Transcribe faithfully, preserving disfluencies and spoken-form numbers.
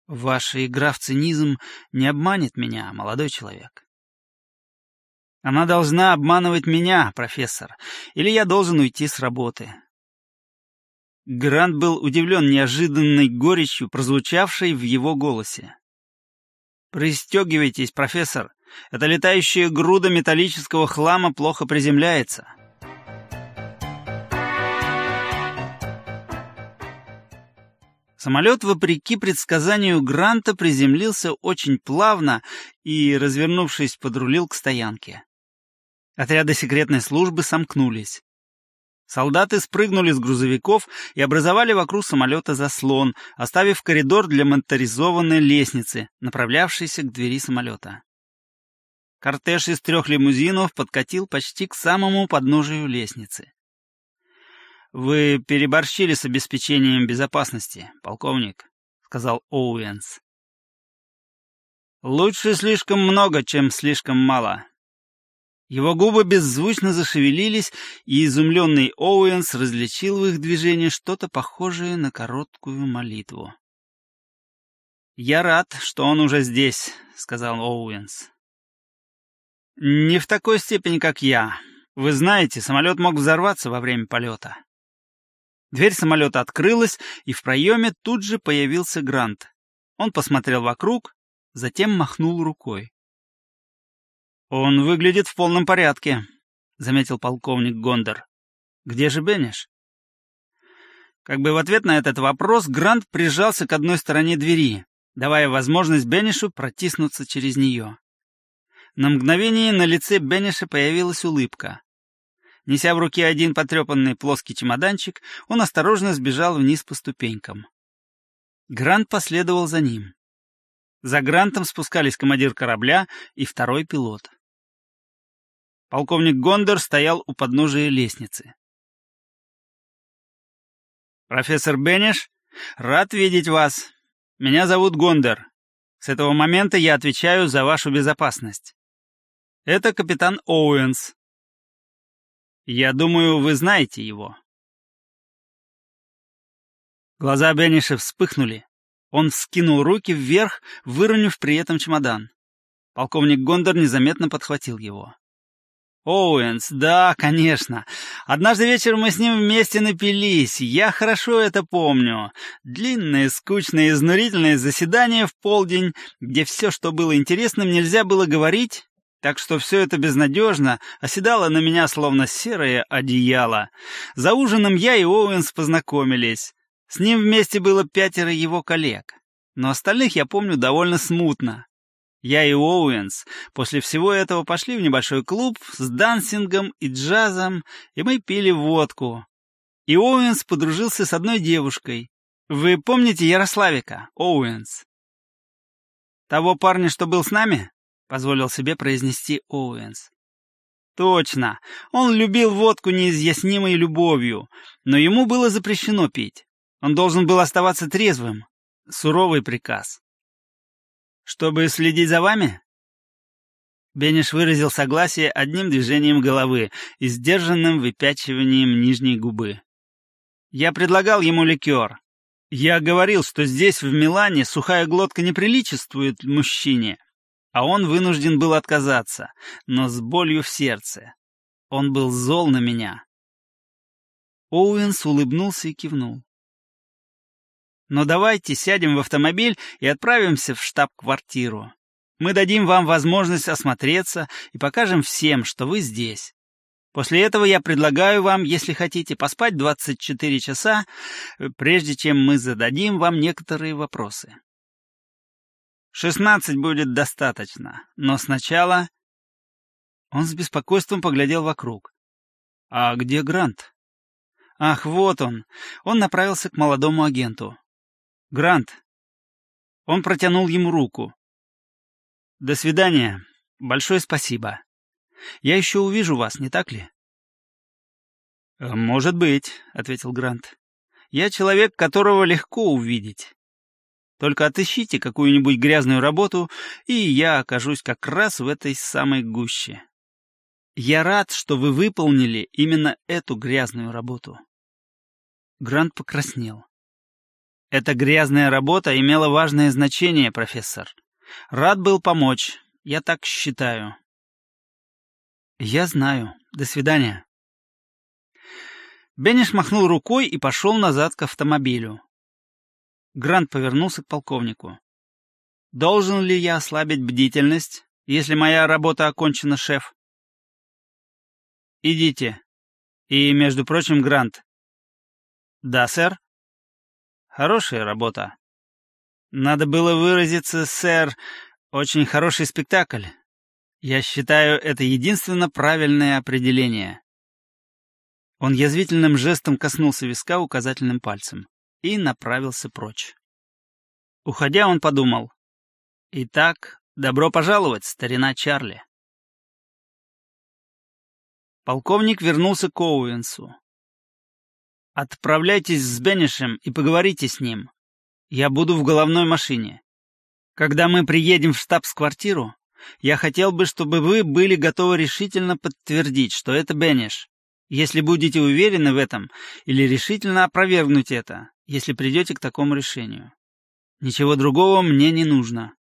Ваша игра в цинизм не обманет меня, молодой человек. Она должна обманывать меня, профессор, или я должен уйти с работы. Грант был удивлен неожиданной горечью, прозвучавшей в его голосе. «Пристегивайтесь, профессор. Эта летающая груда металлического хлама плохо приземляется». Самолет, вопреки предсказанию Гранта, приземлился очень плавно и, развернувшись, подрулил к стоянке. Отряды секретной службы сомкнулись. Солдаты спрыгнули с грузовиков и образовали вокруг самолета заслон, оставив коридор для моторизованной лестницы, направлявшейся к двери самолета. Кортеж из трех лимузинов подкатил почти к самому подножию лестницы. «Вы переборщили с обеспечением безопасности, полковник», — сказал Оуэнс. «Лучше слишком много, чем слишком мало». Его губы беззвучно зашевелились, и изумленный Оуэнс различил в их движении что-то похожее на короткую молитву. «Я рад, что он уже здесь», — сказал Оуэнс. «Не в такой степени, как я. Вы знаете, самолет мог взорваться во время полета». Дверь самолета открылась, и в проеме тут же появился Грант. Он посмотрел вокруг, затем махнул рукой. «Он выглядит в полном порядке», — заметил полковник Гондор. «Где же Бенниш?» Как бы в ответ на этот вопрос Грант прижался к одной стороне двери, давая возможность Беннишу протиснуться через нее. На мгновение на лице Бенниша появилась улыбка. Неся в руке один потрепанный плоский чемоданчик, он осторожно сбежал вниз по ступенькам. Грант последовал за ним. За Грантом спускались командир корабля и второй пилот. Полковник Гондор стоял у подножия лестницы. «Профессор Бенниш, рад видеть вас. Меня зовут Гондор. С этого момента я отвечаю за вашу безопасность. Это капитан Оуэнс. Я думаю, вы знаете его». Глаза Бенниша вспыхнули. Он вскинул руки вверх, выронив при этом чемодан. Полковник Гондор незаметно подхватил его. «Оуэнс, да, конечно. Однажды вечером мы с ним вместе напились. Я хорошо это помню. Длинное, скучное, изнурительное заседание в полдень, где все, что было интересным, нельзя было говорить, так что все это безнадежно оседало на меня, словно серое одеяло. За ужином я и Оуэнс познакомились. С ним вместе было пятеро его коллег, но остальных я помню довольно смутно. Я и Оуэнс после всего этого пошли в небольшой клуб с дансингом и джазом, и мы пили водку. И Оуэнс подружился с одной девушкой. Вы помните Ярославика, Оуэнс? Того парня, что был с нами? Позволил себе произнести Оуэнс. Точно, он любил водку неизъяснимой любовью, но ему было запрещено пить. Он должен был оставаться трезвым. Суровый приказ. «Чтобы следить за вами?» Бенниш выразил согласие одним движением головы и сдержанным выпячиванием нижней губы. «Я предлагал ему ликер. Я говорил, что здесь, в Милане, сухая глотка не приличествует мужчине, а он вынужден был отказаться, но с болью в сердце. Он был зол на меня». Оуэнс улыбнулся и кивнул. «Но давайте сядем в автомобиль и отправимся в штаб-квартиру. Мы дадим вам возможность осмотреться и покажем всем, что вы здесь. После этого я предлагаю вам, если хотите, поспать двадцать четыре часа, прежде чем мы зададим вам некоторые вопросы. шестнадцать будет достаточно, но сначала...» Он с беспокойством поглядел вокруг. «А где Грант?» «Ах, вот он!» Он направился к молодому агенту. «Грант!» Он протянул ему руку. «До свидания. Большое спасибо. Я еще увижу вас, не так ли?» «Может быть», — ответил Грант. «Я человек, которого легко увидеть. Только отыщите какую-нибудь грязную работу, и я окажусь как раз в этой самой гуще. Я рад, что вы выполнили именно эту грязную работу». Грант покраснел. Эта грязная работа имела важное значение, профессор. Рад был помочь. Я так считаю. Я знаю. До свидания. Бенниш махнул рукой и пошел назад к автомобилю. Грант повернулся к полковнику. «Должен ли я ослабить бдительность, если моя работа окончена, шеф?» «Идите. И, между прочим, Грант». «Да, сэр». «Хорошая работа. Надо было выразиться, сэр, очень хороший спектакль. Я считаю, это единственно правильное определение». Он язвительным жестом коснулся виска указательным пальцем и направился прочь. Уходя, он подумал: «Итак, добро пожаловать, старина Чарли». Полковник вернулся к Оуэнсу. «Отправляйтесь с Беннишем и поговорите с ним. Я буду в головной машине. Когда мы приедем в штабс-квартиру, я хотел бы, чтобы вы были готовы решительно подтвердить, что это Бенниш. Если будете уверены в этом, или решительно опровергнуть это, если придете к такому решению. Ничего другого мне не нужно».